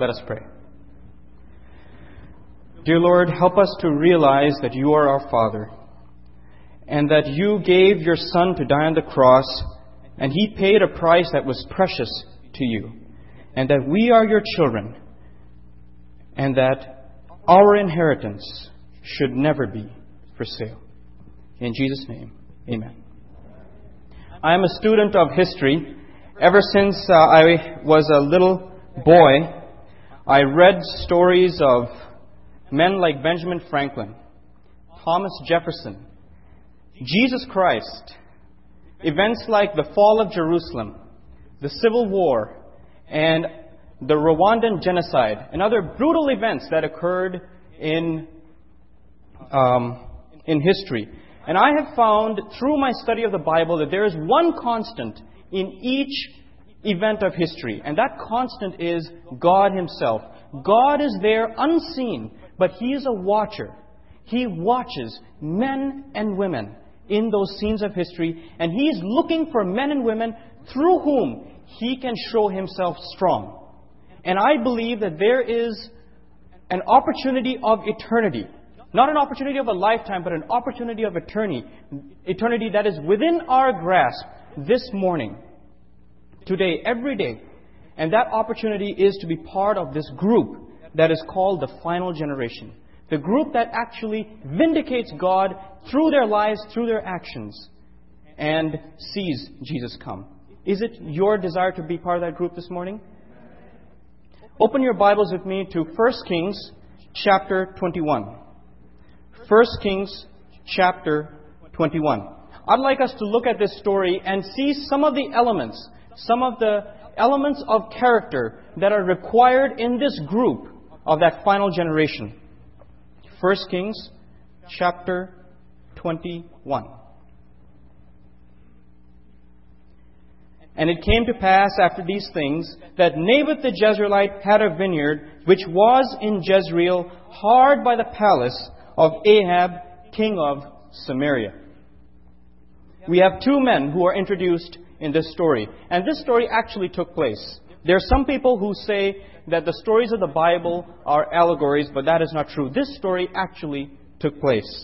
Let us pray. Dear Lord, help us to realize that you are our Father, and that you gave your Son to die on the cross, and He paid a price that was precious to you, and that we are your children, and that our inheritance should never be for sale. In Jesus' name, amen. I am a student of history. Ever since I was a little boy, I read stories of men like Benjamin Franklin, Thomas Jefferson, Jesus Christ, events like the fall of Jerusalem, the Civil War, and the Rwandan genocide, and other brutal events that occurred in history. And I have found through my study of the Bible that there is one constant in each event of history, and that constant is God Himself. God is there unseen, but He is a watcher. He watches men and women in those scenes of history, and He is looking for men and women through whom He can show Himself strong. And I believe that there is an opportunity of eternity. Not an opportunity of a lifetime, but an opportunity of eternity. Eternity that is within our grasp this morning, today, every day. And that opportunity is to be part of this group that is called the final generation. The group that actually vindicates God through their lives, through their actions, and sees Jesus come. Is it your desire to be part of that group this morning? Open your Bibles with me to 1 Kings chapter 21. 1 Kings chapter 21. I'd like us to look at this story and see some of the elements of character that are required in this group of that final generation. 1 Kings chapter 21. And it came to pass after these things that Naboth the Jezreelite had a vineyard which was in Jezreel, hard by the palace of Ahab, king of Samaria. We have two men who are introduced in this story. And this story actually took place. There are some people who say that the stories of the Bible are allegories, but that is not true. This story actually took place.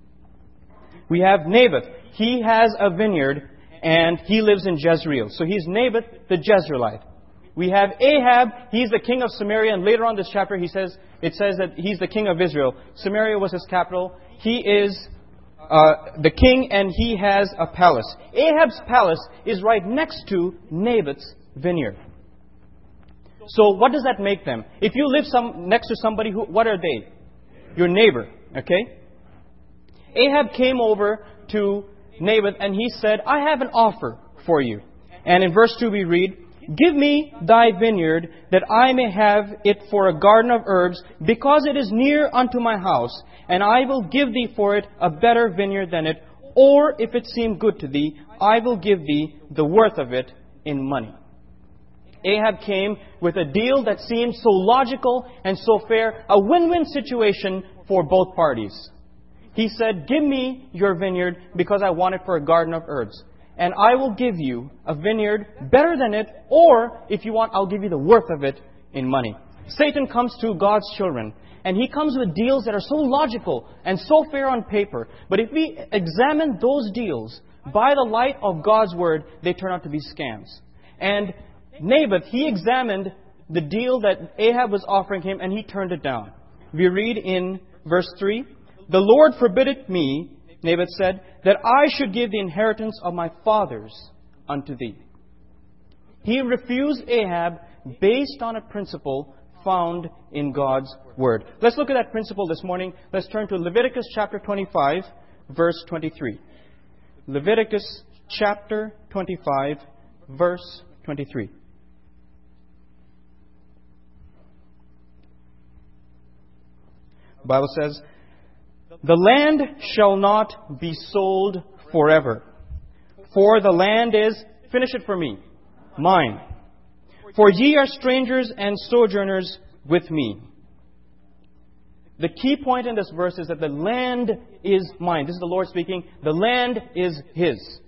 We have Naboth. He has a vineyard and he lives in Jezreel. So he's Naboth the Jezreelite. We have Ahab. He's the king of Samaria, and later on this chapter it says that he's the king of Israel. Samaria was his capital. He is the king, and he has a palace. Ahab's palace is right next to Naboth's vineyard. So what does that make them? If you live next to somebody, what are they? Your neighbor, okay? Ahab came over to Naboth and he said, I have an offer for you. And in verse 2 we read, Give me thy vineyard, that I may have it for a garden of herbs, because it is near unto my house, and I will give thee for it a better vineyard than it, or if it seem good to thee, I will give thee the worth of it in money. Ahab came with a deal that seemed so logical and so fair, a win-win situation for both parties. He said, Give me your vineyard because I want it for a garden of herbs. And I will give you a vineyard better than it, or if you want, I'll give you the worth of it in money. Satan comes to God's children, and he comes with deals that are so logical and so fair on paper. But if we examine those deals by the light of God's Word, they turn out to be scams. And Naboth, he examined the deal that Ahab was offering him, and he turned it down. We read in verse 3, The Lord forbiddeth me, Naboth said, that I should give the inheritance of my fathers unto thee. He refused Ahab based on a principle found in God's Word. Let's look at that principle this morning. Let's turn to Leviticus chapter 25, verse 23. Leviticus chapter 25, verse 23. The Bible says, The land shall not be sold forever. For the land is, finish it for me, mine. For ye are strangers and sojourners with me. The key point in this verse is that the land is mine. This is the Lord speaking. The land is His.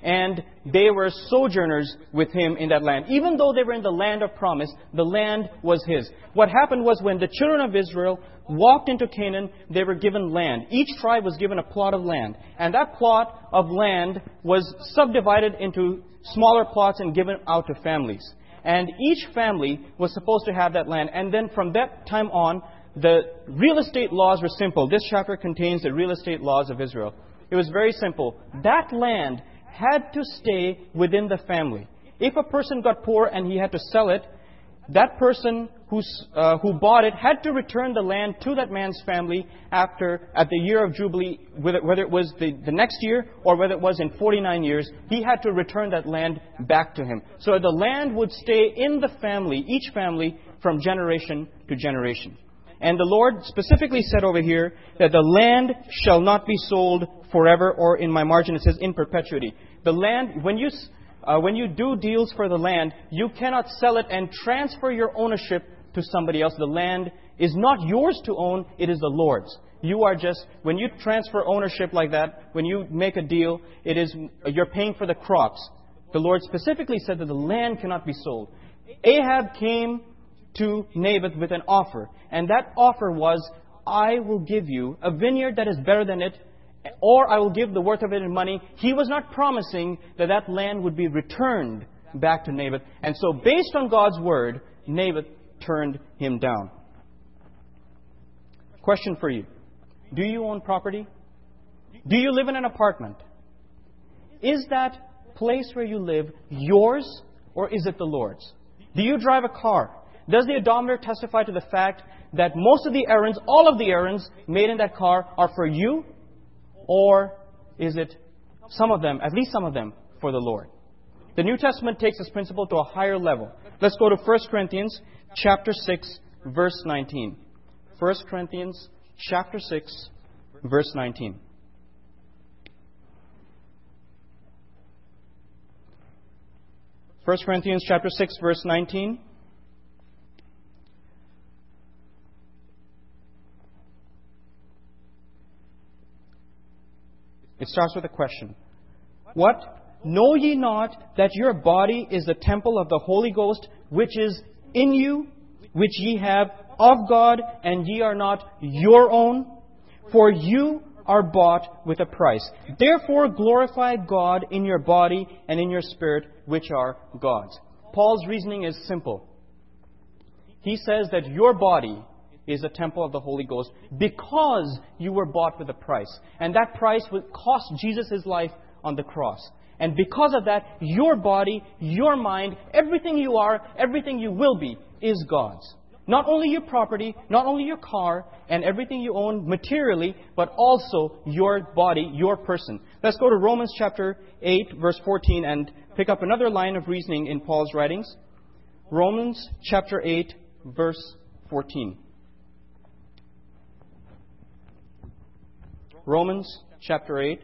and they were sojourners with him in that land. Even though they were in the land of promise, the land was his. What happened was when the children of Israel walked into Canaan, they were given land. Each tribe was given a plot of land. And that plot of land was subdivided into smaller plots and given out to families. And each family was supposed to have that land. And then from that time on, the real estate laws were simple. This chapter contains the real estate laws of Israel. It was very simple. That land had to stay within the family. If a person got poor and he had to sell it, that person who bought it had to return the land to that man's family at the year of Jubilee, whether it was the next year or whether it was in 49 years, he had to return that land back to him. So the land would stay in the family, each family, from generation to generation. And the Lord specifically said over here that the land shall not be sold forever, or in my margin it says in perpetuity. The land, when you do deals for the land, you cannot sell it and transfer your ownership to somebody else. The land is not yours to own, it is the Lord's. You are just, when you transfer ownership like that, when you make a deal, you're paying for the crops. The Lord specifically said that the land cannot be sold. Ahab came to Naboth with an offer. And that offer was, I will give you a vineyard that is better than it, or I will give the worth of it in money. He was not promising that that land would be returned back to Naboth. And so based on God's word, Naboth turned him down. Question for you. Do you own property? Do you live in an apartment? Is that place where you live yours, or is it the Lord's? Do you drive a car? Does the odometer testify to the fact that most of the errands, all of the errands made in that car are for you? Or is it some of them, at least some of them, for the Lord? The New Testament takes this principle to a higher level. Let's go to 1 Corinthians chapter 6, verse 19. 1 Corinthians chapter 6, verse 19. First Corinthians chapter 6, verse 19. It starts with a question. What? Know ye not that your body is the temple of the Holy Ghost, which is in you, which ye have of God, and ye are not your own? For you are bought with a price. Therefore glorify God in your body and in your spirit, which are God's. Paul's reasoning is simple. He says that your body is a temple of the Holy Ghost because you were bought with a price. And that price would cost Jesus his life on the cross. And because of that, your body, your mind, everything you are, everything you will be, is God's. Not only your property, not only your car, and everything you own materially, but also your body, your person. Let's go to Romans chapter 8, verse 14, and pick up another line of reasoning in Paul's writings. Romans chapter 8, verse 14. Romans chapter 8,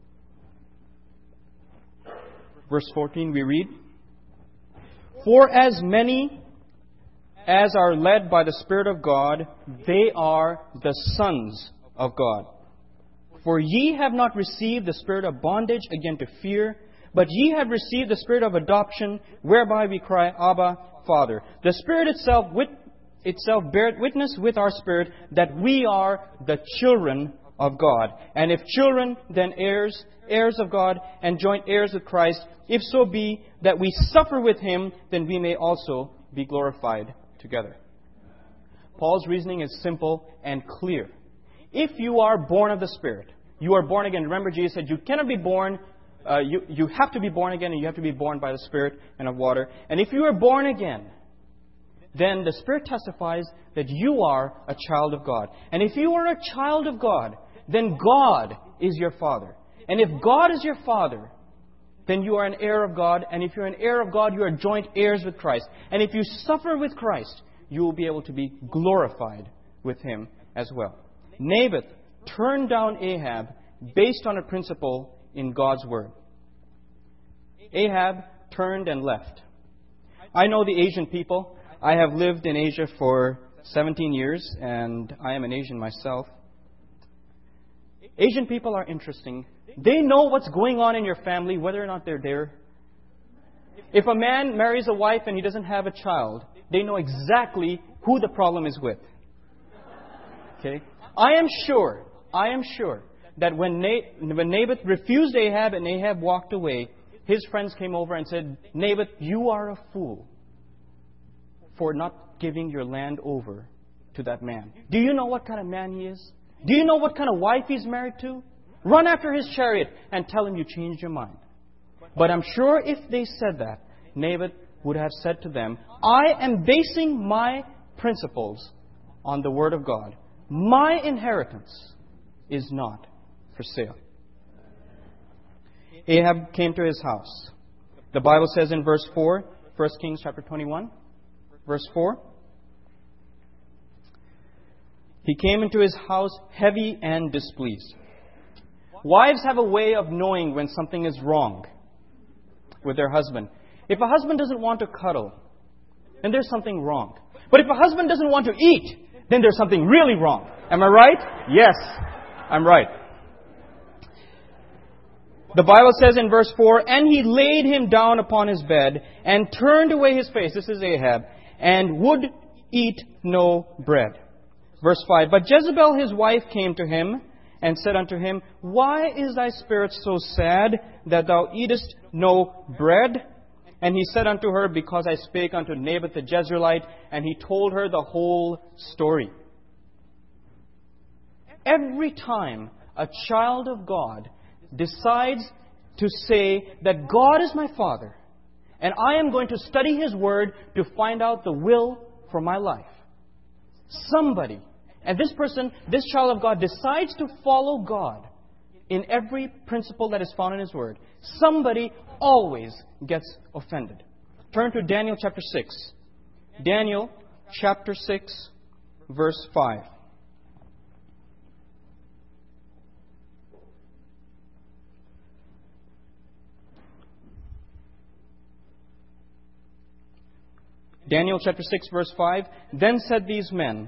verse 14, we read, For as many as are led by the Spirit of God, they are the sons of God. For ye have not received the spirit of bondage again to fear, but ye have received the spirit of adoption, whereby we cry, Abba, Father. The Spirit itself beareth witness with our spirit that we are the children of God. And if children, then heirs, heirs of God, and joint heirs with Christ, if so be that we suffer with Him, then we may also be glorified together. Paul's reasoning is simple and clear. If you are born of the Spirit, you are born again. Remember, Jesus said you cannot be born, you have to be born again, and you have to be born by the Spirit and of water. And if you are born again, then the Spirit testifies that you are a child of God. And if you are a child of God, then God is your Father. And if God is your Father, then you are an heir of God. And if you're an heir of God, you are joint heirs with Christ. And if you suffer with Christ, you will be able to be glorified with Him as well. Naboth turned down Ahab based on a principle in God's Word. Ahab turned and left. I know the Asian people. I have lived in Asia for 17 years, and I am an Asian myself. Asian people are interesting. They know what's going on in your family, whether or not they're there. If a man marries a wife and he doesn't have a child, they know exactly who the problem is with. Okay? I am sure that when Naboth refused Ahab and Ahab walked away, his friends came over and said, Naboth, you are a fool for not giving your land over to that man. Do you know what kind of man he is? Do you know what kind of wife he's married to? Run after his chariot and tell him you changed your mind. But I'm sure if they said that, Naboth would have said to them, I am basing my principles on the Word of God. My inheritance is not for sale. Ahab came to his house. The Bible says in verse 4, 1 Kings chapter 21, verse 4, he came into his house heavy and displeased. Wives have a way of knowing when something is wrong with their husband. If a husband doesn't want to cuddle, then there's something wrong. But if a husband doesn't want to eat, then there's something really wrong. Am I right? Yes, I'm right. The Bible says in verse 4, and he laid him down upon his bed and turned away his face. This is Ahab. And would eat no bread. Verse 5, but Jezebel his wife came to him and said unto him, why is thy spirit so sad that thou eatest no bread? And he said unto her, because I spake unto Naboth the Jezreelite. And he told her the whole story. Every time a child of God decides to say that God is my Father, and I am going to study His Word to find out the will for my life, somebody, and this person, this child of God, decides to follow God in every principle that is found in His Word, somebody always gets offended. Turn to Daniel chapter 6. Daniel chapter 6, verse 5. Daniel chapter 6, verse 5. Then said these men,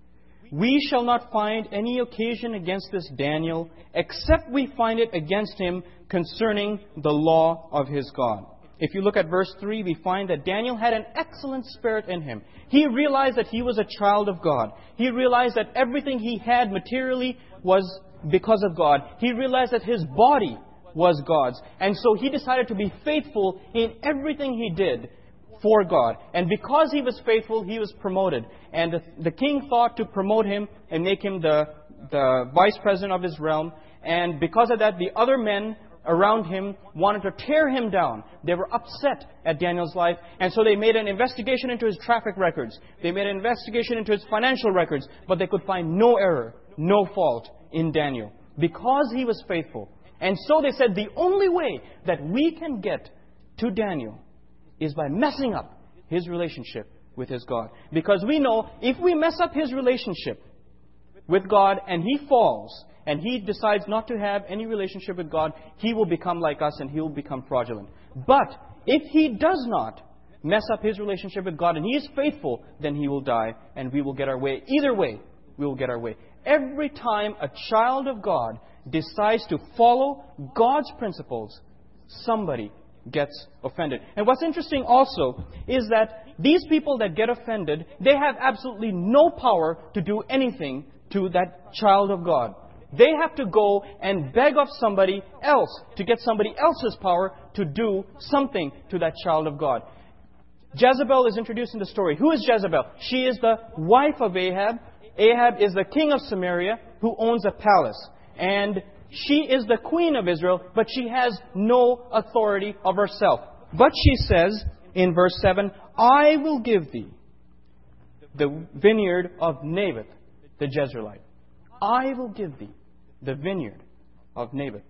we shall not find any occasion against this Daniel, except we find it against him concerning the law of his God. If you look at verse 3, we find that Daniel had an excellent spirit in him. He realized that he was a child of God. He realized that everything he had materially was because of God. He realized that his body was God's. And so he decided to be faithful in everything he did for God. And because he was faithful, he was promoted. And the king thought to promote him and make him the vice president of his realm. And because of that, the other men around him wanted to tear him down. They were upset at Daniel's life. And so they made an investigation into his traffic records. They made an investigation into his financial records. But they could find no error, no fault in Daniel, because he was faithful. And so they said the only way that we can get to Daniel is by messing up his relationship with his God. Because we know if we mess up his relationship with God and he falls and he decides not to have any relationship with God, he will become like us and he will become fraudulent. But if he does not mess up his relationship with God and he is faithful, then he will die and we will get our way. Either way, we will get our way. Every time a child of God decides to follow God's principles, somebody gets offended. And what's interesting also is that these people that get offended, they have absolutely no power to do anything to that child of God. They have to go and beg of somebody else to get somebody else's power to do something to that child of God. Jezebel is introduced in the story. Who is Jezebel? She is the wife of Ahab. Ahab is the king of Samaria who owns a palace. And she is the queen of Israel, but she has no authority of herself. But she says in verse 7, I will give thee the vineyard of Naboth the Jezreelite. I will give thee the vineyard of Naboth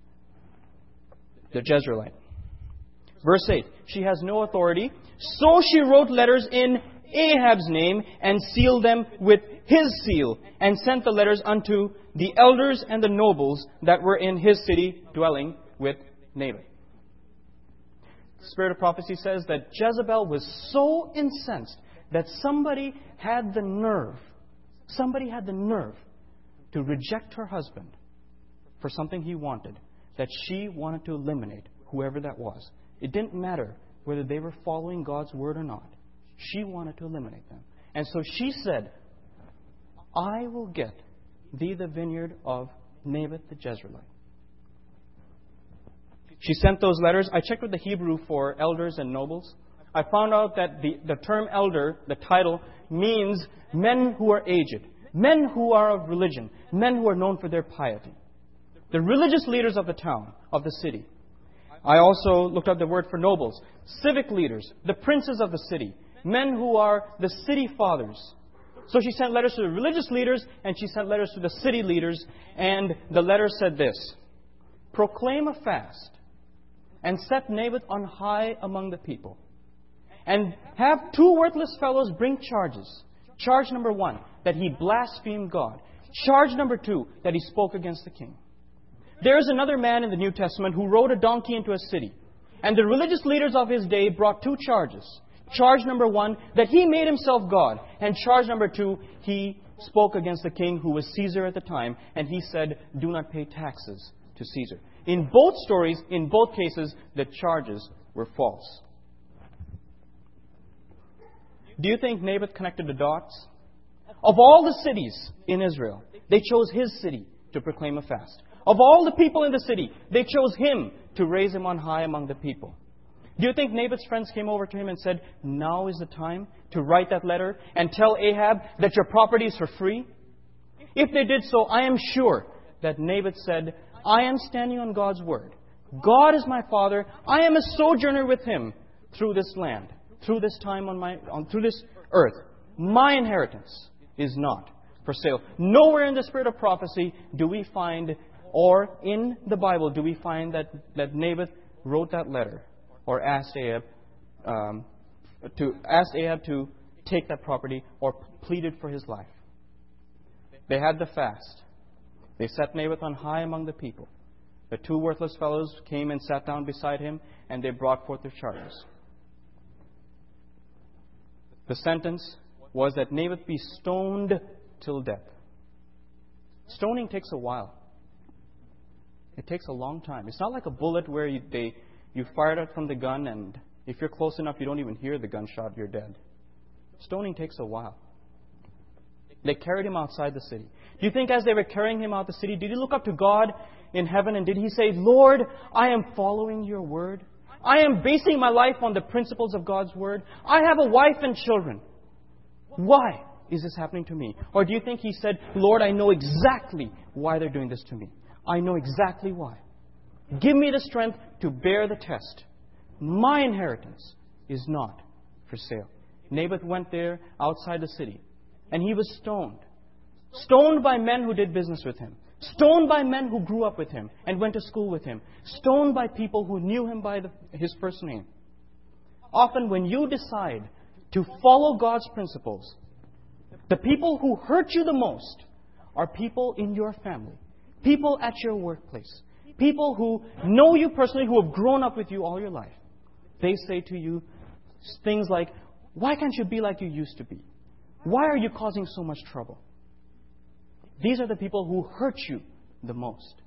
the Jezreelite. Verse 8, she has no authority. So she wrote letters in Ahab's name and sealed them with his seal and sent the letters unto the elders and the nobles that were in his city dwelling with Naboth. The Spirit of Prophecy says that Jezebel was so incensed that somebody had the nerve to reject her husband for something he wanted. that she wanted to eliminate whoever that was. It didn't matter whether they were following God's word or not. She wanted to eliminate them. And so she said, I will get thee the vineyard of Naboth the Jezreelite. She sent those letters. I checked with the Hebrew for elders and nobles. I found out that the term elder, the title, means men who are aged, men who are of religion, men who are known for their piety. The religious leaders of the town, of the city. I also looked up the word for nobles, civic leaders, the princes of the city, men who are the city fathers. So she sent letters to the religious leaders and she sent letters to the city leaders. And the letter said this: proclaim a fast and set Naboth on high among the people. And have two worthless fellows bring charges. Charge number 1, that he blasphemed God. Charge number 2, that he spoke against the king. There is another man in the New Testament who rode a donkey into a city. And the religious leaders of his day brought 2 charges. Charge number 1, that he made himself God. And charge number 2, he spoke against the king, who was Caesar at the time. And he said, do not pay taxes to Caesar. In both stories, in both cases, the charges were false. Do you think Naboth connected the dots? Of all the cities in Israel, they chose his city to proclaim a fast. Of all the people in the city, they chose him to raise him on high among the people. Do you think Naboth's friends came over to him and said, now is the time to write that letter and tell Ahab that your property is for free? If they did so, I am sure that Naboth said, I am standing on God's word. God is my father. I am a sojourner with him through this land, through this time through this earth. My inheritance is not for sale. Nowhere in the spirit of prophecy do we find, or in the Bible do we find that Naboth wrote that letter or asked Ahab to take that property or pleaded for his life. They had the fast. They set Naboth on high among the people. The 2 worthless fellows came and sat down beside him, and they brought forth their charges. The sentence was that Naboth be stoned till death. Stoning takes a while. It takes a long time. It's not like a bullet where you fire it from the gun, and if you're close enough, you don't even hear the gunshot, you're dead. Stoning takes a while. They carried him outside the city. Do you think as they were carrying him out the city, did he look up to God in heaven and did he say, Lord, I am following your word. I am basing my life on the principles of God's word. I have a wife and children. Why is this happening to me? Or do you think he said, Lord, I know exactly why they're doing this to me. I know exactly why. Give me the strength to bear the test. My inheritance is not for sale. Naboth went there outside the city, and he was stoned. Stoned by men who did business with him. Stoned by men who grew up with him and went to school with him. Stoned by people who knew him by his first name. Often when you decide to follow God's principles, the people who hurt you the most are people in your family, people at your workplace, people who know you personally, who have grown up with you all your life. They say to you things like, why can't you be like you used to be? Why are you causing so much trouble? These are the people who hurt you the most.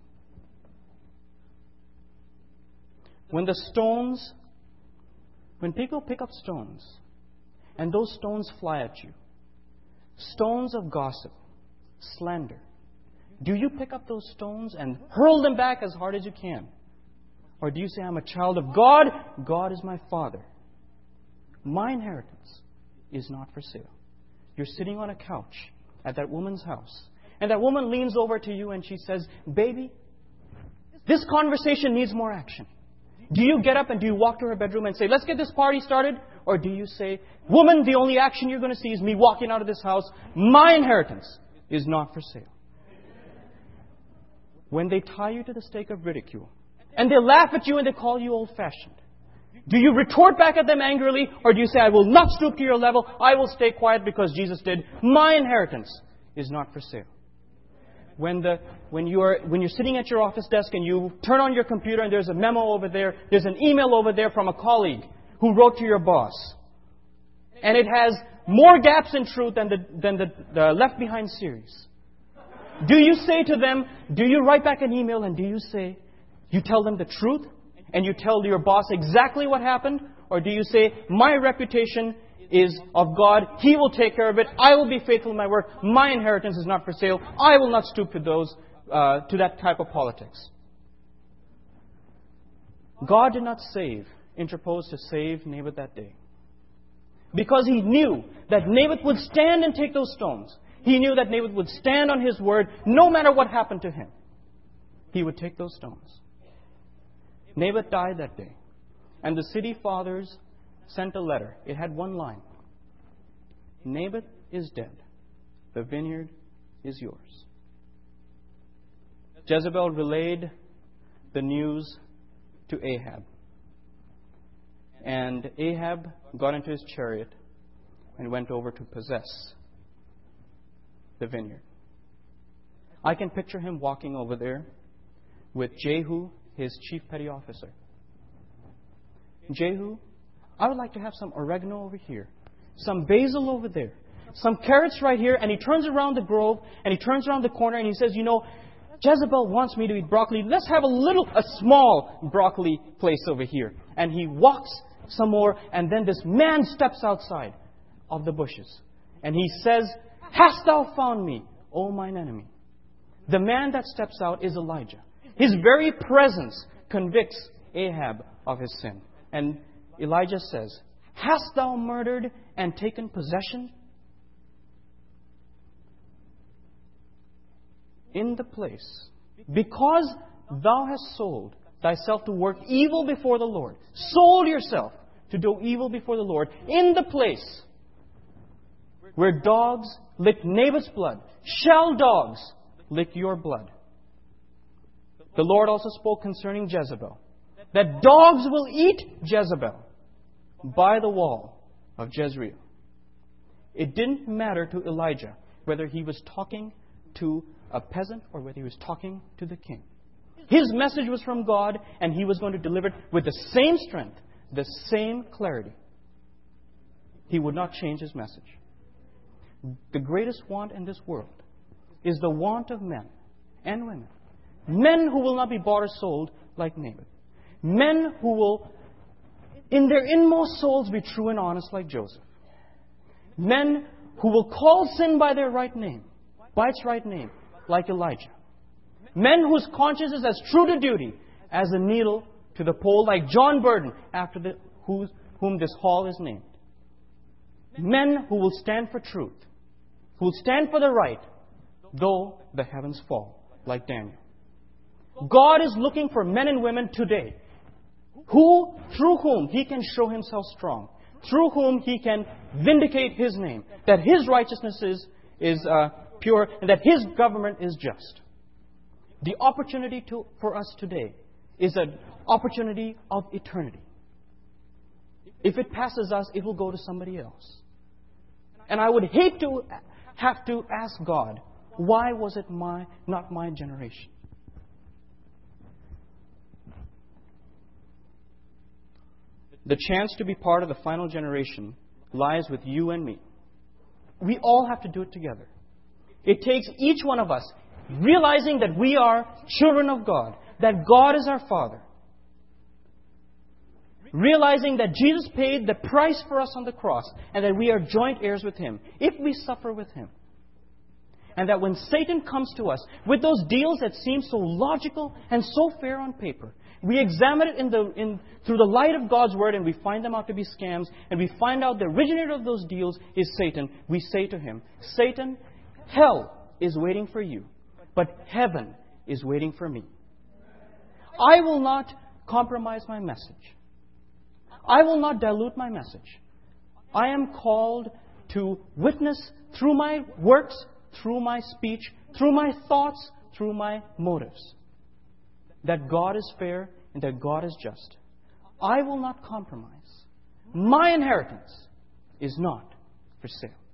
When people pick up stones, and those stones fly at you, stones of gossip, slander, do you pick up those stones and hurl them back as hard as you can? Or do you say, I'm a child of God, God is my Father. My inheritance is not for sale. You're sitting on a couch at that woman's house, and that woman leans over to you and she says, baby, this conversation needs more action. Do you get up and do you walk to her bedroom and say, let's get this party started? Or do you say, woman, the only action you're going to see is me walking out of this house. My inheritance is not for sale. When they tie you to the stake of ridicule, and they laugh at you and they call you old-fashioned, do you retort back at them angrily, or do you say, I will not stoop to your level, I will stay quiet because Jesus did. My inheritance is not for sale. When you're sitting at your office desk and you turn on your computer and there's a memo over there, there's an email over there from a colleague who wrote to your boss, and it has more gaps in truth than the Left Behind series. Do you say to them, do you write back an email and do you say, You tell them the truth and you tell your boss exactly what happened? Or do you say, my reputation is of God. He will take care of it. I will be faithful in my work. My inheritance is not for sale. I will not stoop to that type of politics. God did not interpose to save Naboth that day. Because He knew that Naboth would stand and take those stones. He knew that Naboth would stand on his word no matter what happened to him. He would take those stones. Naboth died that day. And the city fathers sent a letter. It had one line. Naboth is dead. The vineyard is yours. Jezebel relayed the news to Ahab. And Ahab got into his chariot and went over to possess the vineyard. I can picture him walking over there with Jehu, his chief petty officer. Jehu, I would like to have some oregano over here, some basil over there, some carrots right here. And he turns around the grove and he turns around the corner and he says, Jezebel wants me to eat broccoli. Let's have a small broccoli place over here. And he walks some more, and then this man steps outside of the bushes. And he says, Hast thou found me, O mine enemy? The man that steps out is Elijah. His very presence convicts Ahab of his sin. And Elijah says, Hast thou murdered and taken possession? In the place, because thou hast sold thyself to work evil before the Lord, sold yourself to do evil before the Lord, in the place where dogs lick Naboth's blood, shall dogs lick your blood. The Lord also spoke concerning Jezebel, that dogs will eat Jezebel by the wall of Jezreel. It didn't matter to Elijah whether he was talking to a peasant or whether he was talking to the king. His message was from God, and he was going to deliver it with the same strength, the same clarity. He would not change his message. The greatest want in this world is the want of men and women. Men who will not be bought or sold like Naboth. Men who will, in their inmost souls, be true and honest like Joseph. Men who will call sin by their right name, by its right name, like Elijah. Men whose conscience is as true to duty as the needle to the pole, like John Burden, after whom this hall is named. Men who will stand for truth, who will stand for the right, though the heavens fall, like Daniel. God is looking for men and women today, through whom He can show Himself strong, through whom He can vindicate His name, that His righteousness is pure, and that His government is just. The opportunity for us today is an opportunity of eternity. If it passes us, it will go to somebody else. And I would hate to have to ask God, why was it not my generation? The chance to be part of the final generation lies with you and me. We all have to do it together. It takes each one of us realizing that we are children of God, that God is our Father. Realizing that Jesus paid the price for us on the cross and that we are joint heirs with Him if we suffer with Him. And that when Satan comes to us with those deals that seem so logical and so fair on paper, we examine it through the light of God's Word and we find them out to be scams, and we find out the originator of those deals is Satan. We say to him, Satan, hell is waiting for you, but heaven is waiting for me. I will not compromise my message. I will not dilute my message. I am called to witness through my works, through my speech, through my thoughts, through my motives, that God is fair and that God is just. I will not compromise. My inheritance is not for sale.